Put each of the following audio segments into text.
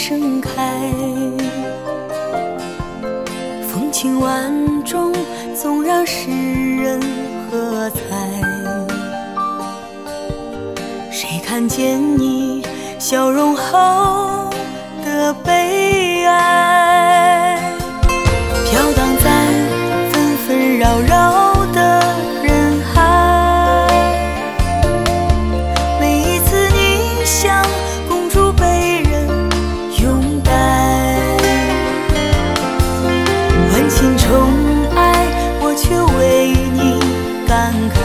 盛开。风情万种，总让世人喝彩。谁看见你笑容后的悲哀？飘荡在纷纷扰扰的人海，每一次你像公主被人拥戴，万千宠爱我却为你感慨。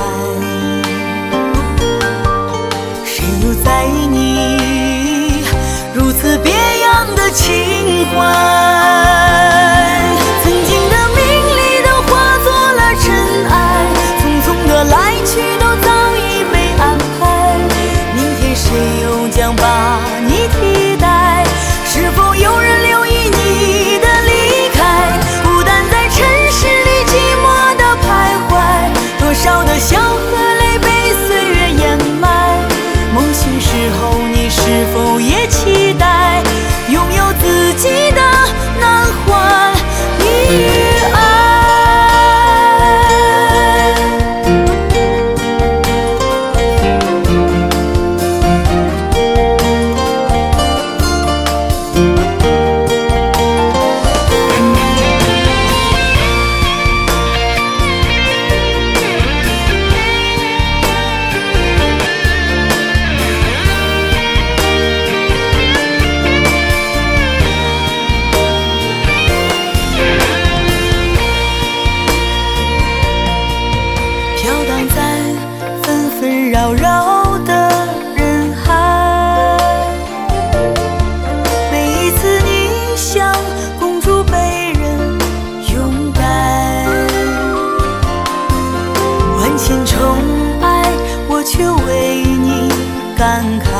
谁又在你如此别样的情怀？曾经的名利都化作了尘埃，匆匆的来去都早已被安排。明天谁又将把你替代？是否有人留意你的离开？孤单在尘世里寂寞的徘徊，多少的笑和泪被岁月掩埋。梦醒时候你是否也期待拥有自己的难还与爱？扰扰的人海，每一次你像公主被人拥戴，万千宠爱我却为你感慨。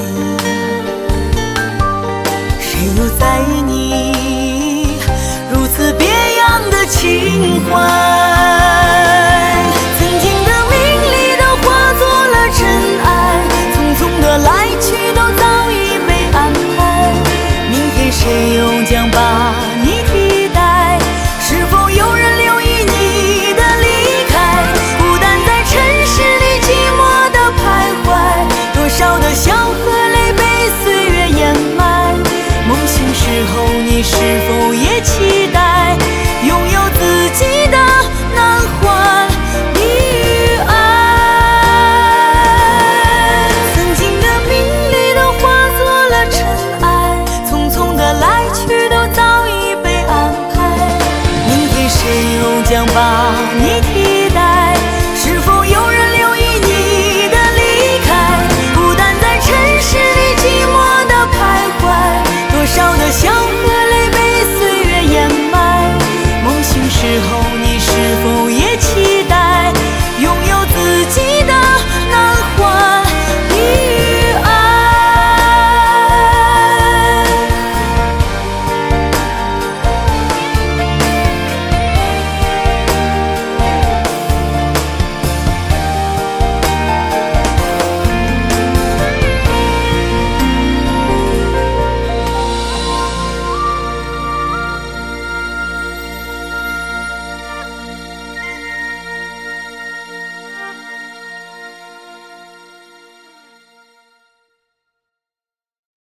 谁又在你如此别样的情怀？